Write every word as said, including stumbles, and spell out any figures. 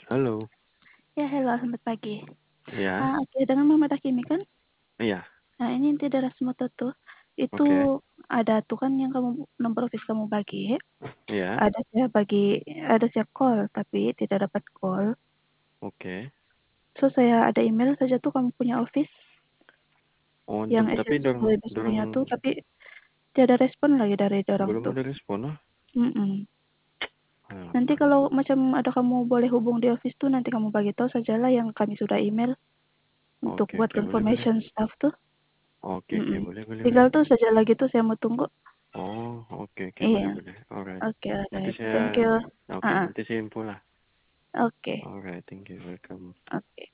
Halo. Ya, halo, selamat pagi. Iya. Ah, oke, dengan Muhammad Hakimi kan? Iya. Nah, ini inti dari Rasmuto tuh, itu Oke. ada tuh kan yang kamu nomor office kamu bagi, Iya. ada saya bagi ada saya call, tapi tidak dapat call. Oke. So, saya ada email saja tuh kamu punya office. Oh, Yang dep tapi S-M-S dorong mulai besoknya dorong tuh, tapi tiada respon lagi dari dorang Belum tuh. ada respon, ah? Mhm. Nanti Alamak. kalau macam ada kamu boleh hubung di office tuh, nanti kamu bagi tahu sajalah yang kami sudah email untuk Oke buat oke, boleh boleh. confirmation stuff tuh. Oke oke, Mhm. boleh boleh Tinggal boleh. tuh saja lagi tuh saya mau tunggu. Oh, oke oke, Iya. boleh boleh. Alright. Oke, Nanti alright. saya Thank you. oke, Heeh. nanti saya info lah. Oke. Alright, thank you, welcome. Oke.